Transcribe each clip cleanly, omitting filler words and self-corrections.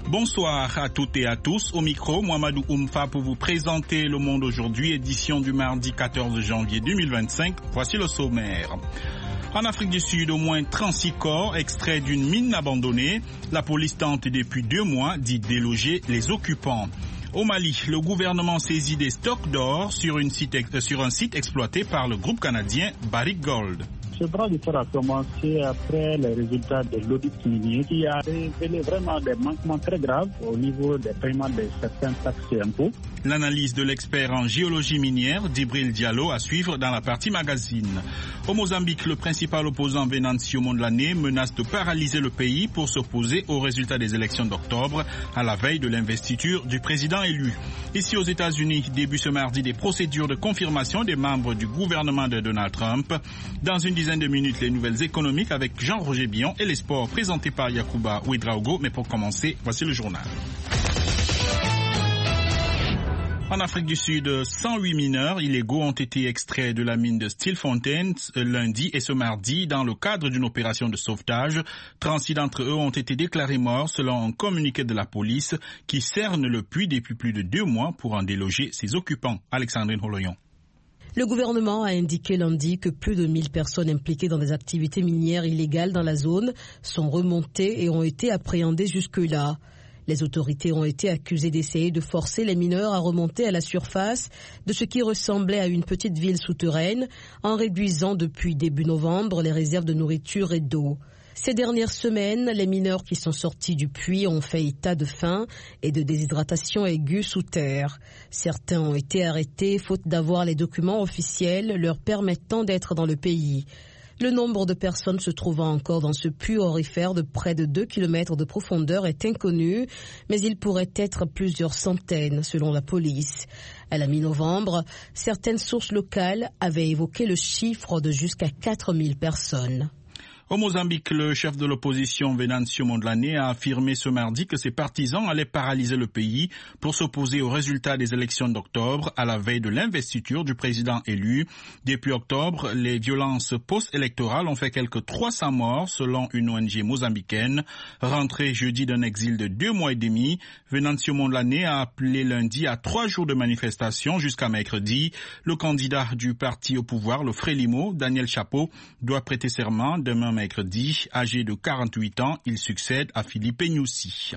Bonsoir à toutes et à tous. Au micro, Mohamedou Oumfa pour vous présenter Le Monde aujourd'hui, édition du mardi 14 janvier 2025. Voici le sommaire. En Afrique du Sud, au moins 36 corps extraits d'une mine abandonnée. La police tente depuis 2 mois d'y déloger les occupants. Au Mali, le gouvernement saisit des stocks d'or sur un site exploité par le groupe canadien Barrick Gold. Ce bras de fer a commencé après les résultats de l'audit minier qui a révélé vraiment des manquements très graves au niveau des paiements de certains taxes et impôts. L'analyse de l'expert en géologie minière, Djibril Diallo, à suivre dans la partie magazine. Au Mozambique, le principal opposant Venancio Mondlane menace de paralyser le pays pour s'opposer aux résultats des élections d'octobre à la veille de l'investiture du président élu. Ici aux États-Unis, début ce mardi des procédures de confirmation des membres du gouvernement de Donald Trump. Dans une dizaine de minutes, les nouvelles économiques avec Jean-Roger Billon et les sports présentés par Yacouba Ouedraogo. Mais pour commencer, voici le journal. En Afrique du Sud, 108 mineurs illégaux ont été extraits de la mine de Stilfontein lundi et ce mardi dans le cadre d'une opération de sauvetage. 36 d'entre eux ont été déclarés morts selon un communiqué de la police qui cerne le puits depuis plus de 2 mois pour en déloger ses occupants. Alexandrine Holoyon. Le gouvernement a indiqué lundi que plus de 1000 personnes impliquées dans des activités minières illégales dans la zone sont remontées et ont été appréhendées jusque-là. Les autorités ont été accusées d'essayer de forcer les mineurs à remonter à la surface de ce qui ressemblait à une petite ville souterraine en réduisant depuis début novembre les réserves de nourriture et d'eau. Ces dernières semaines, les mineurs qui sont sortis du puits ont fait état de faim et de déshydratation aiguë sous terre. Certains ont été arrêtés faute d'avoir les documents officiels leur permettant d'être dans le pays. Le nombre de personnes se trouvant encore dans ce puits aurifère de près de 2 km de profondeur est inconnu, mais il pourrait être plusieurs centaines selon la police. À la mi-novembre, certaines sources locales avaient évoqué le chiffre de jusqu'à 4000 personnes. Au Mozambique, le chef de l'opposition Venancio Mondlane a affirmé ce mardi que ses partisans allaient paralyser le pays pour s'opposer aux résultats des élections d'octobre à la veille de l'investiture du président élu. Depuis octobre, les violences post-électorales ont fait quelques 300 morts selon une ONG mozambicaine. Rentré jeudi d'un exil de 2 mois et demi, Venancio Mondlane a appelé lundi à 3 jours de manifestation jusqu'à mercredi. Le candidat du parti au pouvoir, le Frelimo, Daniel Chapo, doit prêter serment demain mercredi. Âgé de 48 ans, il succède à Philippe Nyusi.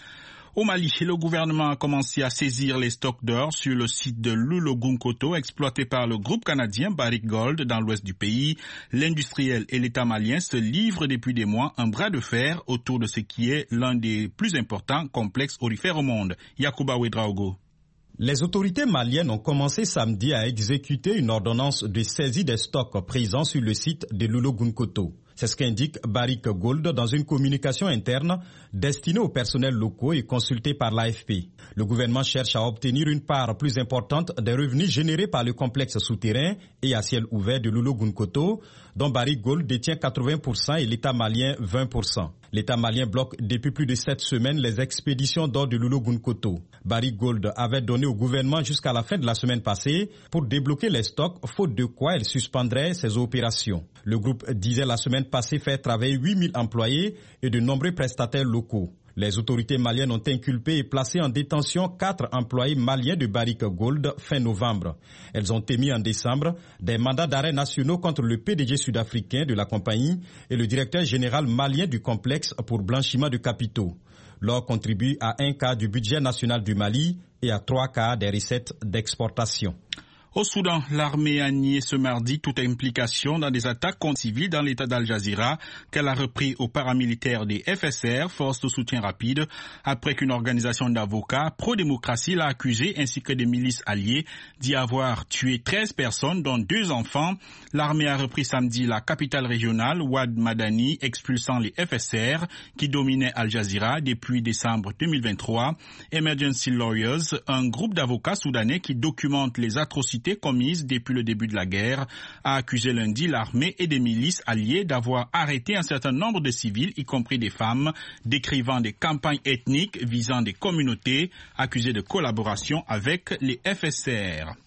Au Mali, le gouvernement a commencé à saisir les stocks d'or sur le site de Loulo-Gounkoto exploité par le groupe canadien Barrick Gold dans l'ouest du pays. L'industriel et l'État malien se livrent depuis des mois un bras de fer autour de ce qui est l'un des plus importants complexes aurifères au monde. Yacouba Ouedraogo. Les autorités maliennes ont commencé samedi à exécuter une ordonnance de saisie des stocks présents sur le site de Loulo-Gounkoto. C'est ce qu'indique Barrick Gold dans une communication interne destinée aux personnels locaux et consultée par l'AFP. Le gouvernement cherche à obtenir une part plus importante des revenus générés par le complexe souterrain et à ciel ouvert de Loulo-Gounkoto, dont Barrick Gold détient 80% et l'État malien 20%. L'État malien bloque depuis plus de 7 semaines les expéditions d'or de Loulo-Gounkoto. Barrick Gold avait donné au gouvernement jusqu'à la fin de la semaine passée pour débloquer les stocks, faute de quoi elle suspendrait ses opérations. Le groupe disait la semaine passée faire travailler 8000 employés et de nombreux prestataires locaux. Les autorités maliennes ont inculpé et placé en détention 4 employés maliens de Barrick Gold fin novembre. Elles ont émis en décembre des mandats d'arrêt nationaux contre le PDG sud-africain de la compagnie et le directeur général malien du complexe pour blanchiment de capitaux. L'or contribue à 1 quart du budget national du Mali et à 3 quarts des recettes d'exportation. Au Soudan, l'armée a nié ce mardi toute implication dans des attaques contre civils dans l'état d'Al Jazeera qu'elle a repris aux paramilitaires des FSR, Forces de soutien rapide, après qu'une organisation d'avocats pro-démocratie l'a accusé ainsi que des milices alliées d'y avoir tué 13 personnes dont 2 enfants. L'armée a repris samedi la capitale régionale, Ouad Madani, expulsant les FSR qui dominaient Al Jazeera depuis décembre 2023. Emergency Lawyers, un groupe d'avocats soudanais qui documente les atrocités commises depuis le début de la guerre, a accusé lundi l'armée et des milices alliées d'avoir arrêté un certain nombre de civils, y compris des femmes, décrivant des campagnes ethniques visant des communautés accusées de collaboration avec les FSR.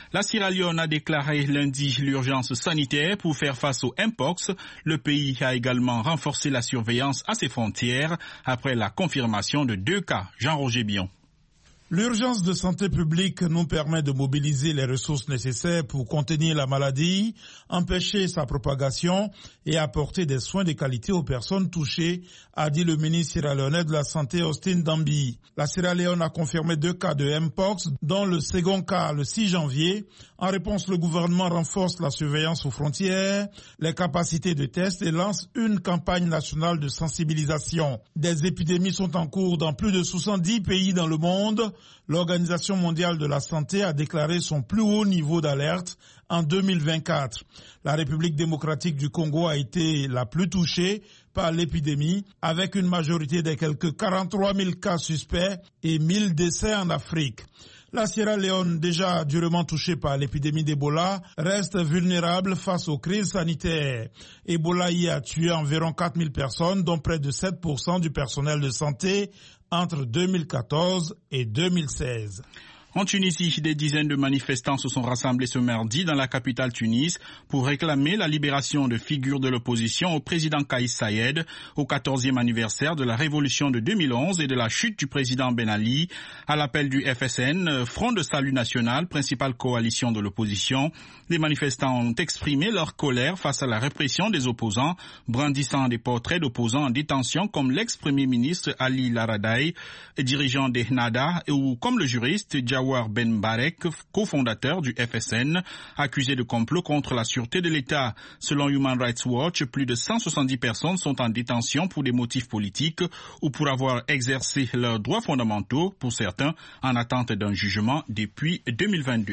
La Sierra Leone a déclaré lundi l'urgence sanitaire pour faire face au Mpox. Le pays a également renforcé la surveillance à ses frontières après la confirmation de 2 cas. Jean-Roger Bion. L'urgence de santé publique nous permet de mobiliser les ressources nécessaires pour contenir la maladie, empêcher sa propagation et apporter des soins de qualité aux personnes touchées, a dit le ministre sierra-léonais de la Santé Austin Dambi. La Sierra Leone a confirmé 2 cas de Mpox, dont le second cas le 6 janvier. En réponse, le gouvernement renforce la surveillance aux frontières, les capacités de tests et lance une campagne nationale de sensibilisation. Des épidémies sont en cours dans plus de 70 pays dans le monde. L'Organisation mondiale de la santé a déclaré son plus haut niveau d'alerte en 2024. La République démocratique du Congo a été la plus touchée par l'épidémie, avec une majorité de quelques 43 000 cas suspects et 1000 décès en Afrique. La Sierra Leone, déjà durement touchée par l'épidémie d'Ebola, reste vulnérable face aux crises sanitaires. Ebola y a tué environ 4000 personnes, dont près de 7% du personnel de santé entre 2014 et 2016. En Tunisie, des dizaines de manifestants se sont rassemblés ce mardi dans la capitale Tunis pour réclamer la libération de figures de l'opposition au président Kais Saied au 14e anniversaire de la révolution de 2011 et de la chute du président Ben Ali. À l'appel du FSN, Front de Salut National, principale coalition de l'opposition, les manifestants ont exprimé leur colère face à la répression des opposants, brandissant des portraits d'opposants en détention comme l'ex-premier ministre Ali Laradai, dirigeant des Hnada, ou comme le juriste Jawar Ben Barek, cofondateur du FSN, accusé de complot contre la sûreté de l'État. Selon Human Rights Watch, plus de 170 personnes sont en détention pour des motifs politiques ou pour avoir exercé leurs droits fondamentaux, pour certains en attente d'un jugement depuis 2022.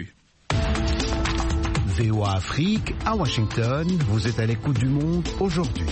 VOA Afrique, à Washington, vous êtes à l'écoute du monde aujourd'hui.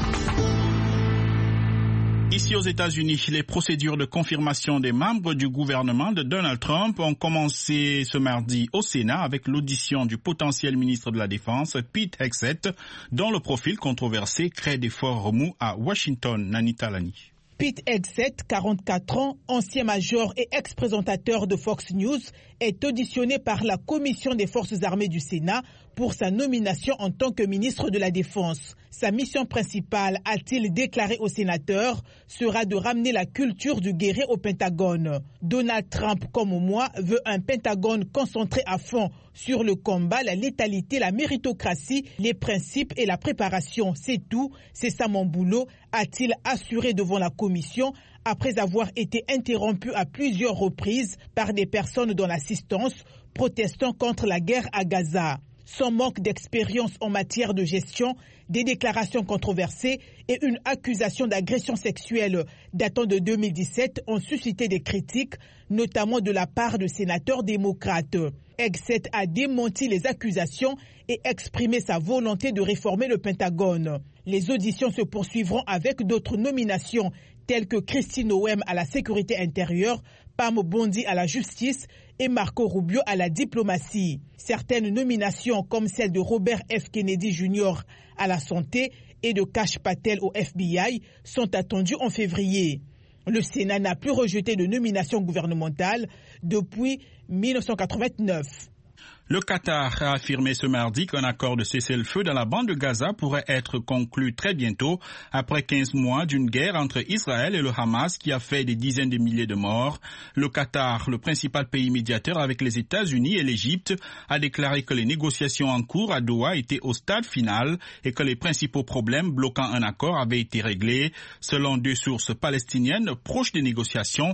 Ici aux États-Unis, les procédures de confirmation des membres du gouvernement de Donald Trump ont commencé ce mardi au Sénat avec l'audition du potentiel ministre de la Défense, Pete Hegseth, dont le profil controversé crée des forts remous à Washington. Nanita Lani. Pete Hegseth, 44 ans, ancien major et ex-présentateur de Fox News, est auditionné par la Commission des Forces armées du Sénat pour sa nomination en tant que ministre de la Défense. Sa mission principale, a-t-il déclaré aux sénateurs, sera de ramener la culture du guerrier au Pentagone. Donald Trump, comme moi, veut un Pentagone concentré à fond sur le combat, la létalité, la méritocratie, les principes et la préparation. C'est tout, c'est ça mon boulot, a-t-il assuré devant la commission après avoir été interrompu à plusieurs reprises par des personnes dans l'assistance protestant contre la guerre à Gaza. Son manque d'expérience en matière de gestion, des déclarations controversées et une accusation d'agression sexuelle datant de 2017 ont suscité des critiques, notamment de la part de sénateurs démocrates. Hegseth a démenti les accusations et exprimé sa volonté de réformer le Pentagone. Les auditions se poursuivront avec d'autres nominations telles que Christine Noem à la sécurité intérieure, Pam Bondi à la justice et Marco Rubio à la diplomatie. Certaines nominations comme celle de Robert F. Kennedy Jr. à la santé et de Kash Patel au FBI sont attendues en février. Le Sénat n'a plus rejeté de nomination gouvernementale depuis 1989. Le Qatar a affirmé ce mardi qu'un accord de cessez-le-feu dans la bande de Gaza pourrait être conclu très bientôt, après 15 mois d'une guerre entre Israël et le Hamas qui a fait des dizaines de milliers de morts. Le Qatar, le principal pays médiateur avec les États-Unis et l'Égypte, a déclaré que les négociations en cours à Doha étaient au stade final et que les principaux problèmes bloquant un accord avaient été réglés. Selon 2 sources palestiniennes proches des négociations,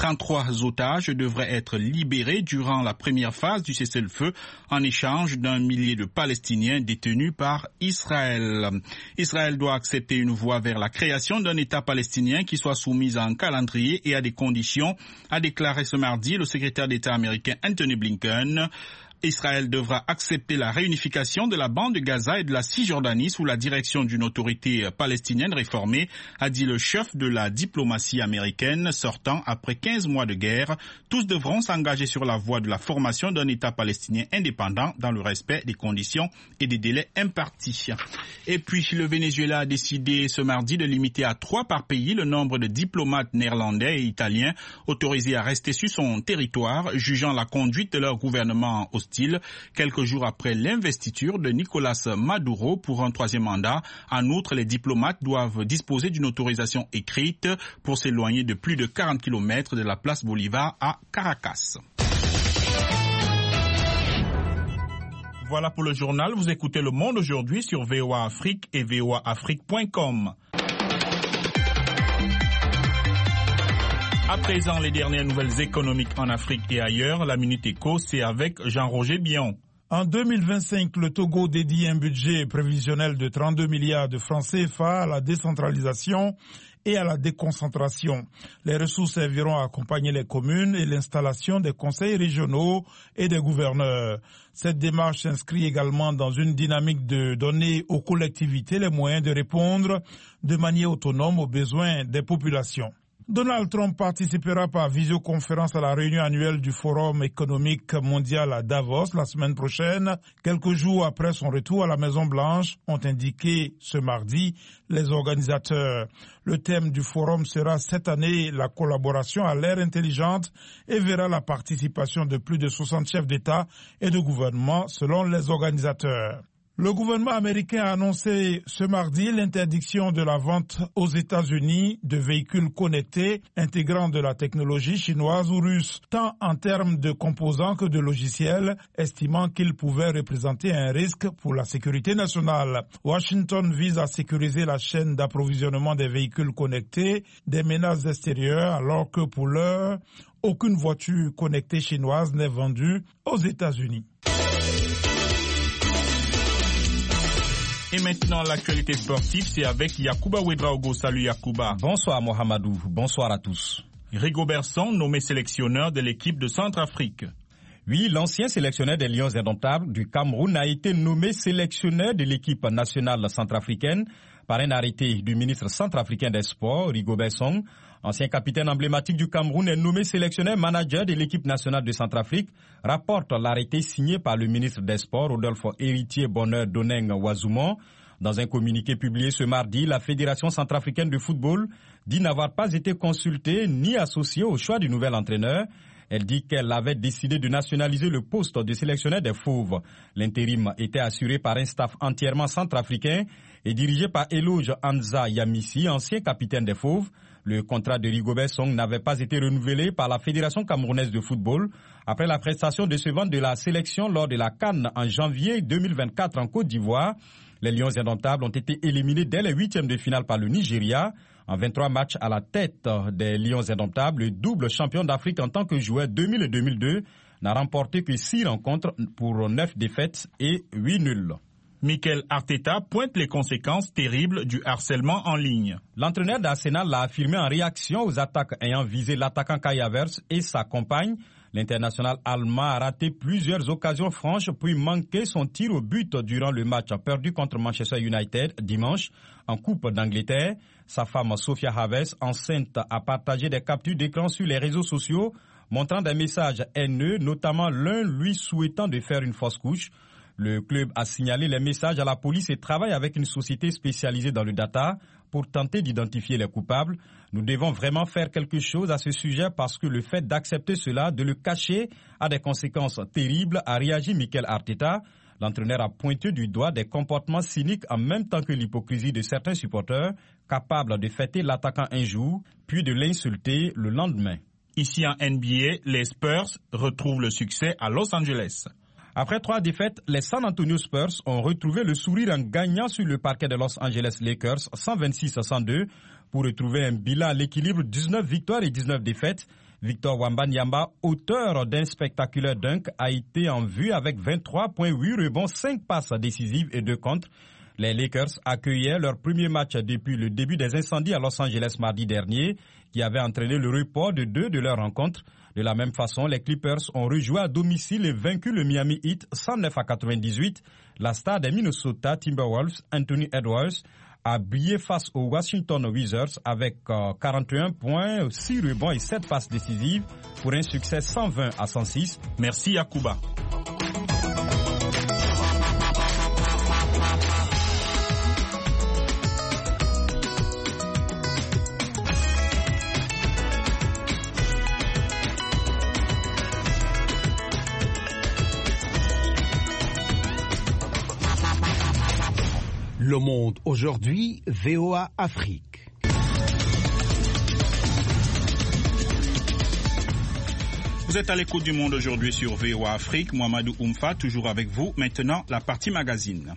33 otages devraient être libérés durant la première phase du cessez-le-feu en échange d'un millier de Palestiniens détenus par Israël. Israël doit accepter une voie vers la création d'un État palestinien qui soit soumis à un calendrier et à des conditions, a déclaré ce mardi le secrétaire d'État américain Anthony Blinken. Israël devra accepter la réunification de la bande de Gaza et de la Cisjordanie sous la direction d'une autorité palestinienne réformée, a dit le chef de la diplomatie américaine sortant après 15 mois de guerre. Tous devront s'engager sur la voie de la formation d'un État palestinien indépendant dans le respect des conditions et des délais impartis. Et puis le Venezuela a décidé ce mardi de limiter à 3 par pays le nombre de diplomates néerlandais et italiens autorisés à rester sur son territoire, jugeant la conduite de leur gouvernement hostile hostile, quelques jours après l'investiture de Nicolás Maduro pour un troisième mandat. En outre, les diplomates doivent disposer d'une autorisation écrite pour s'éloigner de plus de 40 km de la place Bolivar à Caracas. Voilà pour le journal. Vous écoutez Le Monde aujourd'hui sur VOA Afrique et voaafrique.com. À présent, les dernières nouvelles économiques en Afrique et ailleurs. La Minute Éco, c'est avec Jean-Roger Bion. En 2025, le Togo dédie un budget prévisionnel de 32 milliards de francs CFA à la décentralisation et à la déconcentration. Les ressources serviront à accompagner les communes et l'installation des conseils régionaux et des gouverneurs. Cette démarche s'inscrit également dans une dynamique de donner aux collectivités les moyens de répondre de manière autonome aux besoins des populations. Donald Trump participera par visioconférence à la réunion annuelle du Forum économique mondial à Davos la semaine prochaine, quelques jours après son retour à la Maison-Blanche, ont indiqué ce mardi les organisateurs. Le thème du forum sera cette année la collaboration à l'ère intelligente et verra la participation de plus de 60 chefs d'État et de gouvernement selon les organisateurs. Le gouvernement américain a annoncé ce mardi l'interdiction de la vente aux États-Unis de véhicules connectés intégrant de la technologie chinoise ou russe, tant en termes de composants que de logiciels, estimant qu'ils pouvaient représenter un risque pour la sécurité nationale. Washington vise à sécuriser la chaîne d'approvisionnement des véhicules connectés des menaces extérieures, alors que pour l'heure, aucune voiture connectée chinoise n'est vendue aux États-Unis. Et maintenant, l'actualité sportive, c'est avec Yacouba Ouedraogo. Salut Yacouba. Bonsoir Mohamedou, bonsoir à tous. Rigobert Song, nommé sélectionneur de l'équipe de Centrafrique. Oui, l'ancien sélectionneur des Lions indomptables du Cameroun a été nommé sélectionneur de l'équipe nationale centrafricaine par un arrêté du ministre centrafricain des Sports, Rigobert Song. Ancien capitaine emblématique du Cameroun est nommé sélectionneur manager de l'équipe nationale de Centrafrique, rapporte l'arrêté signé par le ministre des Sports, Rodolphe Héritier Bonheur Doneng Ouazoumon. Dans un communiqué publié ce mardi, la Fédération centrafricaine de football dit n'avoir pas été consultée ni associée au choix du nouvel entraîneur. Elle dit qu'elle avait décidé de nationaliser le poste de sélectionneur des Fauves. L'intérim était assuré par un staff entièrement centrafricain et dirigé par Eloge Anza Yamissi, ancien capitaine des Fauves. Le contrat de Rigobert Song n'avait pas été renouvelé par la Fédération camerounaise de football après la prestation décevante de la sélection lors de la CAN en janvier 2024 en Côte d'Ivoire. Les Lions indomptables ont été éliminés dès les huitièmes de finale par le Nigeria. En 23 matchs à la tête des Lions indomptables, le double champion d'Afrique en tant que joueur 2000 et 2002 n'a remporté que 6 rencontres pour 9 défaites et 8 nuls. Mikel Arteta pointe les conséquences terribles du harcèlement en ligne. L'entraîneur d'Arsenal l'a affirmé en réaction aux attaques ayant visé l'attaquant Kai Havertz et sa compagne. L'international allemand a raté plusieurs occasions franches puis manqué son tir au but durant le match perdu contre Manchester United dimanche en Coupe d'Angleterre. Sa femme Sophia Havertz, enceinte, a partagé des captures d'écran sur les réseaux sociaux montrant des messages haineux, notamment l'un lui souhaitant de faire une fausse couche. Le club a signalé les messages à la police et travaille avec une société spécialisée dans le data pour tenter d'identifier les coupables. Nous devons vraiment faire quelque chose à ce sujet parce que le fait d'accepter cela, de le cacher, a des conséquences terribles, a réagi Mikel Arteta. L'entraîneur a pointé du doigt des comportements cyniques en même temps que l'hypocrisie de certains supporters, capables de fêter l'attaquant un jour, puis de l'insulter le lendemain. Ici en NBA, les Spurs retrouvent le succès à Los Angeles. Après 3 défaites, les San Antonio Spurs ont retrouvé le sourire en gagnant sur le parquet de Los Angeles Lakers 126-102 pour retrouver un bilan à l'équilibre 19 victoires et 19 défaites. Victor Wembanyama, auteur d'un spectaculaire dunk, a été en vue avec 23,8 rebonds, 5 passes décisives et 2 contres. Les Lakers accueillaient leur premier match depuis le début des incendies à Los Angeles mardi dernier, qui avait entraîné le report de 2 de leurs rencontres. De la même façon, les Clippers ont rejoué à domicile et vaincu le Miami Heat 109-98. La star des Minnesota Timberwolves, Anthony Edwards, a brillé face aux Washington Wizards avec 41 points, 6 rebonds et 7 passes décisives pour un succès 120-106. Merci Yacouba. Le Monde aujourd'hui, VOA Afrique. Vous êtes à l'écoute du Monde aujourd'hui sur VOA Afrique. Mohamedou Oumfa, toujours avec vous. Maintenant, la partie magazine.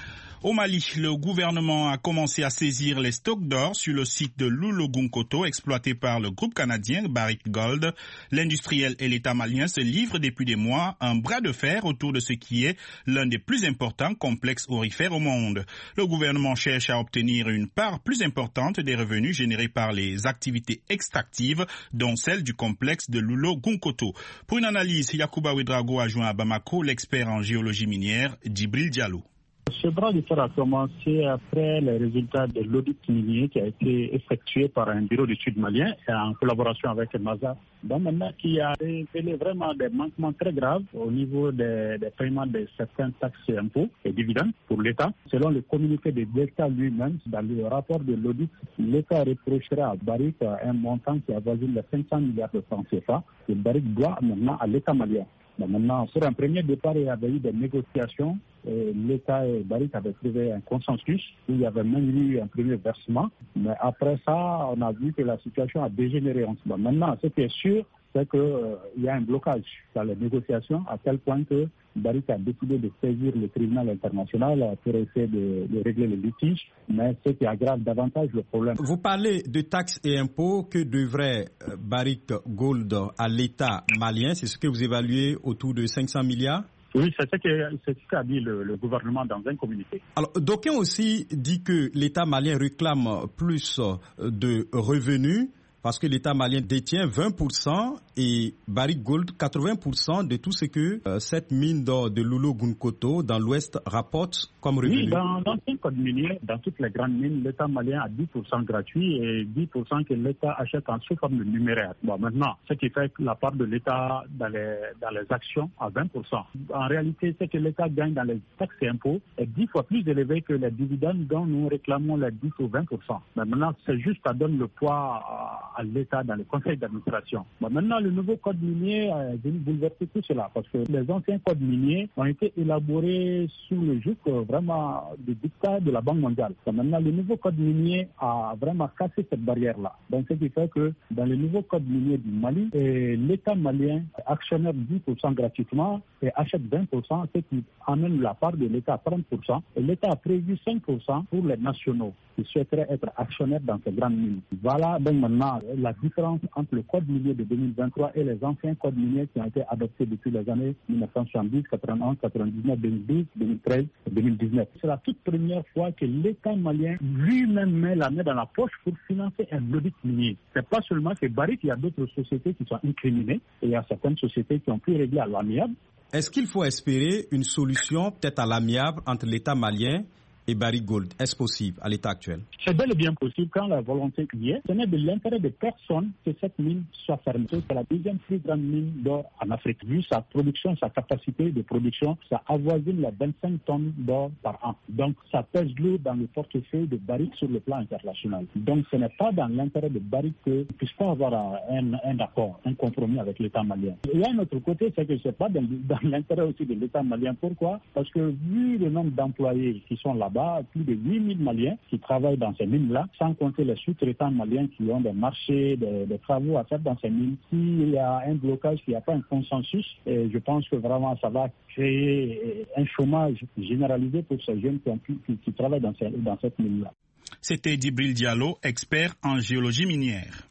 Au Mali, le gouvernement a commencé à saisir les stocks d'or sur le site de Loulo-Gounkoto exploité par le groupe canadien Barrick Gold. L'industriel et l'État malien se livrent depuis des mois un bras de fer autour de ce qui est l'un des plus importants complexes aurifères au monde. Le gouvernement cherche à obtenir une part plus importante des revenus générés par les activités extractives, dont celle du complexe de Loulo-Gounkoto. Pour une analyse, Yacouba Ouedraogo a joint à Bamako l'expert en géologie minière, Djibril Diallo. Ce bras de fer a commencé après les résultats de l'audit minier qui a été effectué par un bureau d'études malien en collaboration avec NASA. Donc maintenant, qui a révélé vraiment des manquements très graves au niveau des paiements de certains taxes et impôts et dividendes pour l'État. Selon le communiqué de l'État lui-même, dans le rapport de l'audit, l'État reprocherait à Barrick un montant qui avoisine les 500 milliards de francs CFA que Barrick doit maintenant à l'État malien. Maintenant, sur un premier départ, il y avait eu des négociations. L'État et Barrick avaient trouvé un consensus où il y avait même eu un premier versement. Mais après ça, on a vu que la situation a dégénéré. Maintenant, ce qui est sûr, c'est qu'il y a un blocage dans les négociations à tel point que Barrick a décidé de saisir le tribunal international pour essayer de régler le litige, mais ce qui aggrave davantage le problème. Vous parlez de taxes et impôts que devrait Barrick Gold à l'État malien, c'est ce que vous évaluez autour de 500 milliards? Oui, c'est ce qu'a dit le gouvernement dans un communiqué. Alors, d'aucuns aussi dit que l'État malien réclame plus de revenus parce que l'État malien détient 20% et Barrick Gold 80% de tout ce que cette mine d'or de Loulo-Gounkoto dans l'Ouest rapporte comme revenu. Oui, dans l'ancien code minier, dans toutes les grandes mines, l'État malien a 10% gratuit et 10% que l'État achète en sous forme de numéraire. Bon, maintenant, ce qui fait la part de l'État dans les actions à 20%. En réalité, ce que l'État gagne dans les taxes et impôts est 10 fois plus élevé que les dividendes dont nous réclamons les 10 ou 20%. Mais maintenant, c'est juste à donner le poids à l'État dans le conseil d'administration. Bon, maintenant, le nouveau code minier est venu bouleverser tout cela parce que les anciens codes miniers ont été élaborés sous le joug vraiment du dictat de la Banque mondiale. Donc, maintenant, le nouveau code minier a vraiment cassé cette barrière-là. Donc, ce qui fait que dans le nouveau code minier du Mali, l'État malien actionnaire 10% gratuitement et achète 20%, ce qui amène la part de l'État à 30%. Et l'État a prévu 5% pour les nationaux qui souhaiteraient être actionnaires dans ces grandes mines. Voilà donc maintenant la différence entre le code minier de 2023 et les anciens codes miniers qui ont été adoptés depuis les années 1970, 91, 99, 2012, 2013 et 2019. C'est la toute première fois que l'État malien lui-même met la main dans la poche pour financer un audit minier. C'est pas seulement que Barrick, il y a d'autres sociétés qui sont incriminées et il y a certaines sociétés qui ont pu régler à l'amiable. Est-ce qu'il faut espérer une solution peut-être à l'amiable entre l'État malien et Barrick Gold? Est-ce possible à l'état actuel? C'est bel et bien possible quand la volonté y est. Ce n'est de l'intérêt de personne que cette mine soit fermée. C'est la deuxième plus grande mine d'or en Afrique. Vu sa production, sa capacité de production, ça avoisine les 25 tonnes d'or par an. Donc ça pèse lourd dans le portefeuille de Barrick sur le plan international. Donc ce n'est pas dans l'intérêt de Barrick qu'il ne puisse pas avoir un accord, un compromis avec l'État malien. Il y a un autre côté, c'est que ce n'est pas dans l'intérêt aussi de l'État malien. Pourquoi? Parce que vu le nombre d'employés qui sont là-bas, plus de 8000 Maliens qui travaillent dans ces mines-là, sans compter les sous-traitants maliens qui ont des marchés, des travaux à faire dans ces mines. S'il y a un blocage, s'il n'y a pas un consensus, je pense que vraiment ça va créer un chômage généralisé pour ces jeunes qui travaillent dans cette mine-là. C'était Djibril Diallo, expert en géologie minière.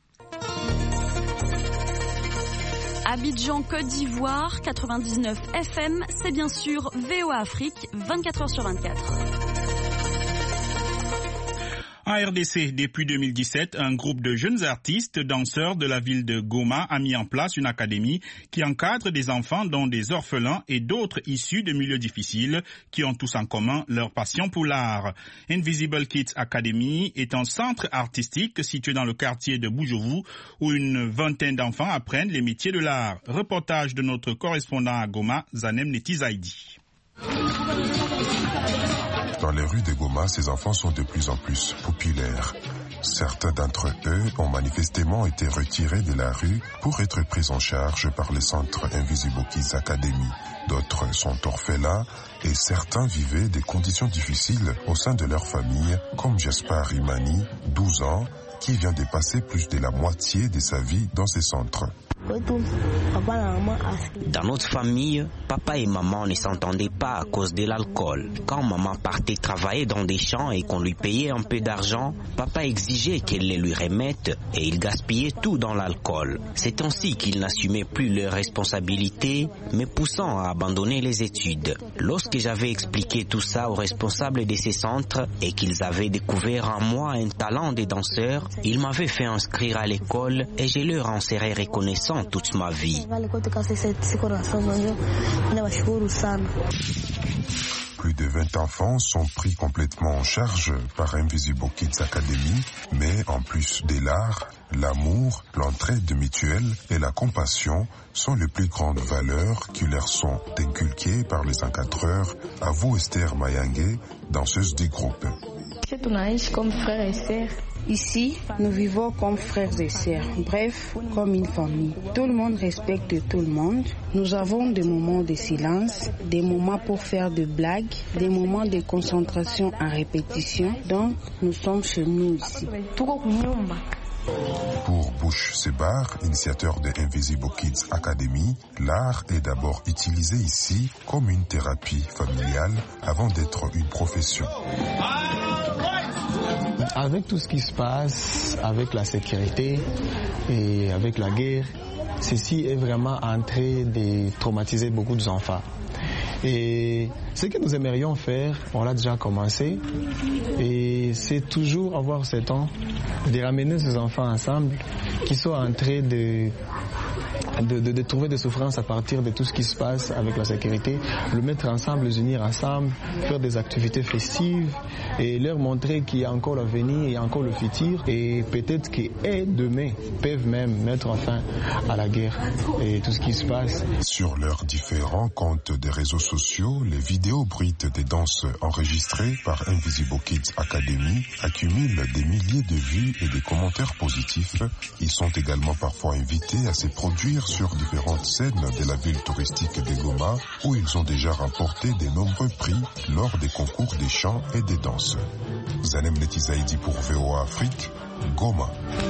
Abidjan, Côte d'Ivoire, 99 FM, c'est bien sûr VOA Afrique, 24h/24. En RDC, depuis 2017, un groupe de jeunes artistes, danseurs de la ville de Goma a mis en place une académie qui encadre des enfants dont des orphelins et d'autres issus de milieux difficiles qui ont tous en commun leur passion pour l'art. Invisible Kids Academy est un centre artistique situé dans le quartier de Boujouvou où une vingtaine d'enfants apprennent les métiers de l'art. Reportage de notre correspondant à Goma, Zanem Netizaidi. Dans les rues de Goma, ces enfants sont de plus en plus populaires. Certains d'entre eux ont manifestement été retirés de la rue pour être pris en charge par le centre Invisible Kids Academy. D'autres sont orphelins et certains vivaient des conditions difficiles au sein de leur famille, comme Jaspar Imani, 12 ans, qui vient de passer plus de la moitié de sa vie dans ces centres. Dans notre famille, papa et maman ne s'entendaient pas à cause de l'alcool. Quand maman partait travailler dans des champs et qu'on lui payait un peu d'argent, papa exigeait qu'elle les lui remette et il gaspillait tout dans l'alcool. C'est ainsi qu'ils n'assumaient plus leurs responsabilités, me poussant à abandonner les études. Lorsque j'avais expliqué tout ça aux responsables de ces centres et qu'ils avaient découvert en moi un talent de danseur, ils m'avaient fait inscrire à l'école et je leur en serais reconnaissant toute ma vie. Plus de 20 enfants sont pris complètement en charge par Invisible Kids Academy, mais en plus de l'art, l'amour, l'entraide mutuelle et la compassion sont les plus grandes valeurs qui leur sont inculquées par les encadreurs, avoue Esther Mayangue, danseuse du groupe. Comme frères et sœurs. Ici, nous vivons comme frères et sœurs, bref, comme une famille. Tout le monde respecte tout le monde. Nous avons des moments de silence, des moments pour faire des blagues, des moments de concentration en répétition. Donc, nous sommes chez nous ici. Pour Bush Sebar, initiateur de Invisible Kids Academy, l'art est d'abord utilisé ici comme une thérapie familiale avant d'être une profession. Avec tout ce qui se passe, avec la sécurité et avec la guerre, ceci est vraiment en train de traumatiser beaucoup d'enfants. Et ce que nous aimerions faire, on l'a déjà commencé, et c'est toujours avoir ce temps de ramener ces enfants ensemble, qui soient en train de trouver des souffrances à partir de tout ce qui se passe avec la sécurité, le mettre ensemble, les unir ensemble, faire des activités festives et leur montrer qu'il y a encore l'avenir, il y a encore le futur et peut-être qu'eux, demain, peuvent même mettre fin à la guerre et tout ce qui se passe. Sur leurs différents comptes des réseaux sociaux, les vidéos bruites des danses enregistrées par Invisible Kids Academy accumulent des milliers de vues et des commentaires positifs. Ils sont également parfois invités à se produire sur différentes scènes de la ville touristique de Goma où ils ont déjà remporté de nombreux prix lors des concours des chants et des danses. Zanem Netizaidi pour VOA Afrique, Goma.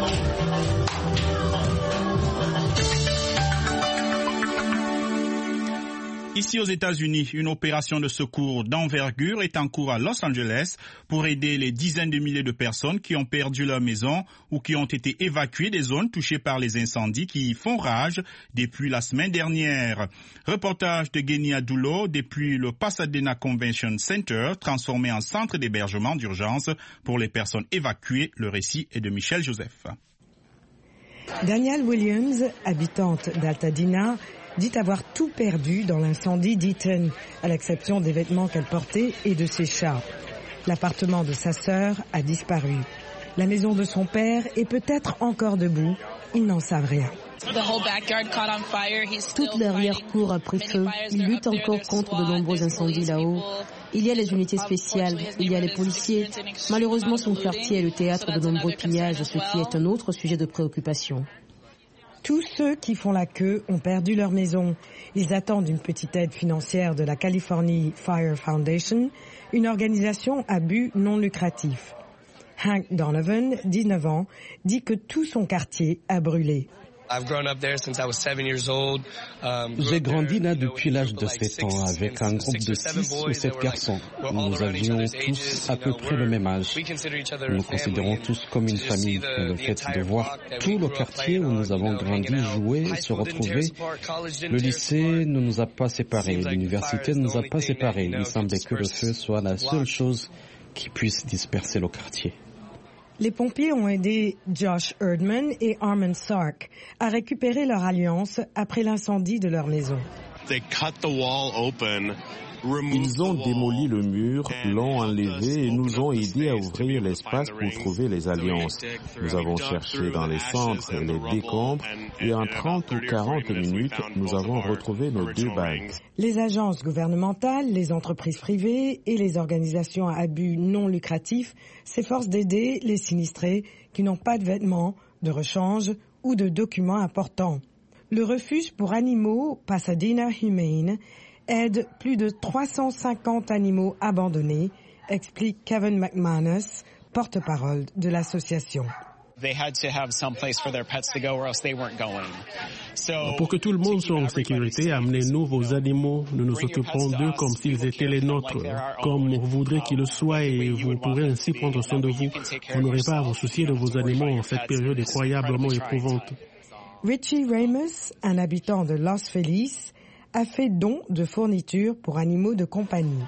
Ici aux États-Unis, une opération de secours d'envergure est en cours à Los Angeles pour aider les dizaines de milliers de personnes qui ont perdu leur maison ou qui ont été évacuées des zones touchées par les incendies qui y font rage depuis la semaine dernière. Reportage de Genia Doulo depuis le Pasadena Convention Center, transformé en centre d'hébergement d'urgence pour les personnes évacuées. Le récit est de Michel Joseph. Danielle Williams, habitante d'Altadena, dit avoir tout perdu dans l'incendie d'Eaton, à l'exception des vêtements qu'elle portait et de ses chats. L'appartement de sa sœur a disparu. La maison de son père est peut-être encore debout. Ils n'en savent rien. Toute l'arrière-cour a pris feu. Ils luttent encore contre de nombreux incendies là-haut. Il y a les unités spéciales, il y a les policiers. Malheureusement, son quartier est le théâtre de nombreux pillages, ce qui est un autre sujet de préoccupation. Tous ceux qui font la queue ont perdu leur maison. Ils attendent une petite aide financière de la Californie Fire Foundation, une organisation à but non lucratif. Hank Donovan, 19 ans, dit que tout son quartier a brûlé. J'ai grandi là depuis l'âge de 7 ans avec un groupe de 6 ou 7 garçons. Nous avions tous à peu près le même âge. Nous nous considérons tous comme une famille. Et le fait de voir tout le quartier où nous avons grandi jouer, se retrouver, le lycée ne nous a pas séparés, l'université ne nous a pas séparés. Il semblait que le feu soit la seule chose qui puisse disperser le quartier. Les pompiers ont aidé Josh Erdman et Armand Sark à récupérer leur alliance après l'incendie de leur maison. Ils ont démoli le mur, l'ont enlevé et nous ont aidés à ouvrir l'espace pour trouver les alliances. Nous avons cherché dans les centres et les décombres et en 30 ou 40 minutes, nous avons retrouvé nos 2 bagues. Les agences gouvernementales, les entreprises privées et les organisations à but non lucratif s'efforcent d'aider les sinistrés qui n'ont pas de vêtements, de rechange ou de documents importants. Le refuge pour animaux Pasadena Humane aide plus de 350 animaux abandonnés, explique Kevin McManus, porte-parole de l'association. Pour que tout le monde soit en sécurité, amenez-nous vos animaux. Nous nous occupons d'eux comme s'ils étaient les nôtres, comme vous voudrez qu'ils le soient et vous pourrez ainsi prendre soin de vous. Vous n'aurez pas à vous soucier de vos animaux en cette période incroyablement éprouvante. Richie Ramos, un habitant de Los Feliz, a fait don de fournitures pour animaux de compagnie.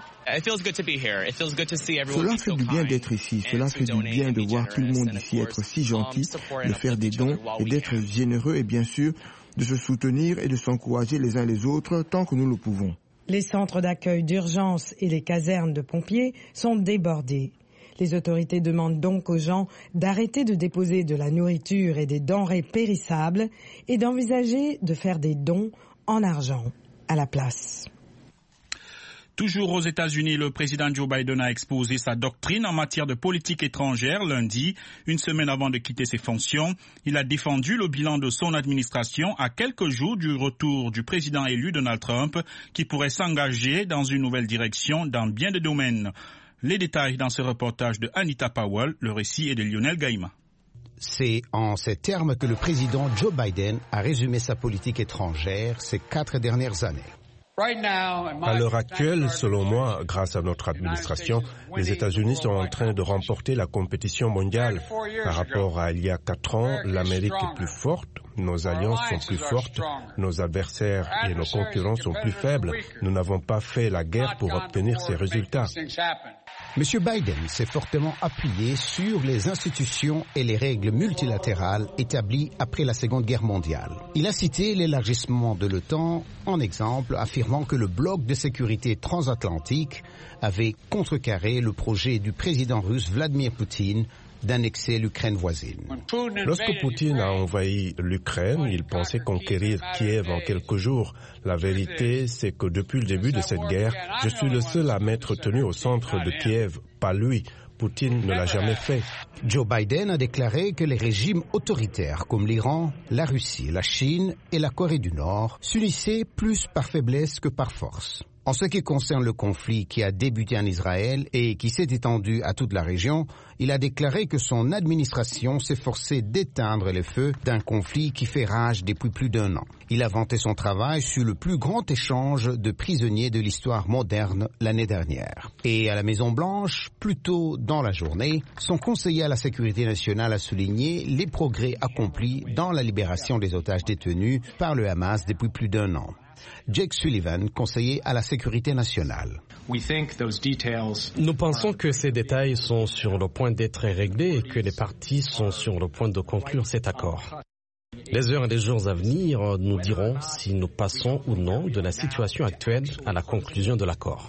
Cela fait du bien d'être ici, cela fait du bien de voir tout le monde ici être si gentil, de faire des dons et d'être généreux et bien sûr de se soutenir et de s'encourager les uns les autres tant que nous le pouvons. Les centres d'accueil d'urgence et les casernes de pompiers sont débordés. Les autorités demandent donc aux gens d'arrêter de déposer de la nourriture et des denrées périssables et d'envisager de faire des dons en argent à la place. Toujours aux États-Unis, le président Joe Biden a exposé sa doctrine en matière de politique étrangère lundi, une semaine avant de quitter ses fonctions. Il a défendu le bilan de son administration à quelques jours du retour du président élu Donald Trump, qui pourrait s'engager dans une nouvelle direction dans bien des domaines. Les détails dans ce reportage de Anita Powell, le récit est de Lionel Gaïma. C'est en ces termes que le président Joe Biden a résumé sa politique étrangère ces 4 dernières années. À l'heure actuelle, selon moi, grâce à notre administration, les États-Unis sont en train de remporter la compétition mondiale. Par rapport à il y a 4 ans, l'Amérique est plus forte, nos alliances sont plus fortes, nos adversaires et nos concurrents sont plus faibles. Nous n'avons pas fait la guerre pour obtenir ces résultats. M. Biden s'est fortement appuyé sur les institutions et les règles multilatérales établies après la Seconde Guerre mondiale. Il a cité l'élargissement de l'OTAN en exemple, affirmant que le bloc de sécurité transatlantique avait contrecarré le projet du président russe Vladimir Poutine d'annexer l'Ukraine voisine. Lorsque Poutine a envahi l'Ukraine, il pensait conquérir Kiev en quelques jours. La vérité, c'est que depuis le début de cette guerre, je suis le seul à m'être tenu au centre de Kiev, pas lui. Poutine ne l'a jamais fait. Joe Biden a déclaré que les régimes autoritaires comme l'Iran, la Russie, la Chine et la Corée du Nord s'unissaient plus par faiblesse que par force. En ce qui concerne le conflit qui a débuté en Israël et qui s'est étendu à toute la région, il a déclaré que son administration s'efforçait d'éteindre les feux d'un conflit qui fait rage depuis plus d'1 an. Il a vanté son travail sur le plus grand échange de prisonniers de l'histoire moderne l'année dernière. Et à la Maison-Blanche, plus tôt dans la journée, son conseiller à la sécurité nationale a souligné les progrès accomplis dans la libération des otages détenus par le Hamas depuis plus d'1 an. Jake Sullivan, conseiller à la sécurité nationale. Nous pensons que ces détails sont sur le point d'être réglés et que les parties sont sur le point de conclure cet accord. Les heures et les jours à venir nous diront si nous passons ou non de la situation actuelle à la conclusion de l'accord.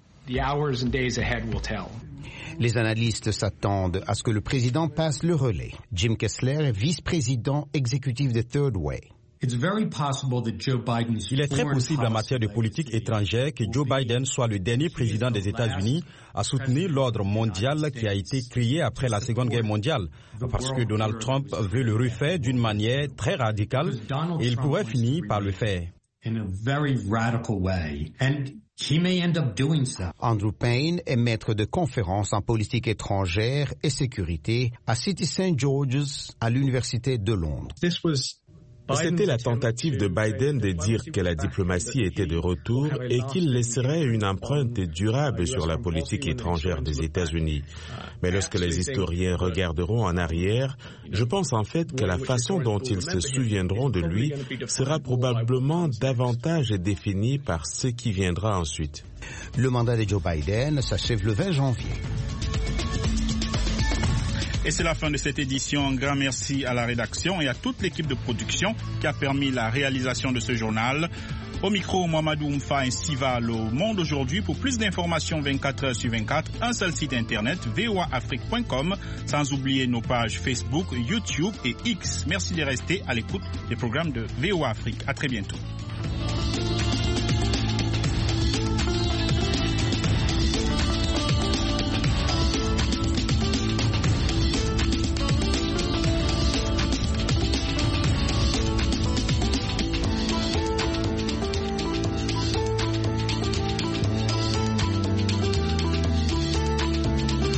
Les analystes s'attendent à ce que le président passe le relais. Jim Kessler est vice-président exécutif de Third Way. Il est très possible en matière de politique étrangère que Joe Biden soit le dernier président des États-Unis à soutenir l'ordre mondial qui a été créé après la Seconde Guerre mondiale, parce que Donald Trump veut le refaire d'une manière très radicale et il pourrait finir par le faire. Andrew Payne est maître de conférences en politique étrangère et sécurité à City St. George's à l'Université de Londres. C'était la tentative de Biden de dire que la diplomatie était de retour et qu'il laisserait une empreinte durable sur la politique étrangère des États-Unis. Mais lorsque les historiens regarderont en arrière, je pense en fait que la façon dont ils se souviendront de lui sera probablement davantage définie par ce qui viendra ensuite. Le mandat de Joe Biden s'achève le 20 janvier. Et c'est la fin de cette édition. Un grand merci à la rédaction et à toute l'équipe de production qui a permis la réalisation de ce journal. Au micro, Mamadou Mfa et Siva, Le Monde aujourd'hui. Pour plus d'informations 24 heures sur 24, un seul site internet, voaafrique.com, sans oublier nos pages Facebook, YouTube et X. Merci de rester à l'écoute des programmes de VOA Afrique. À très bientôt.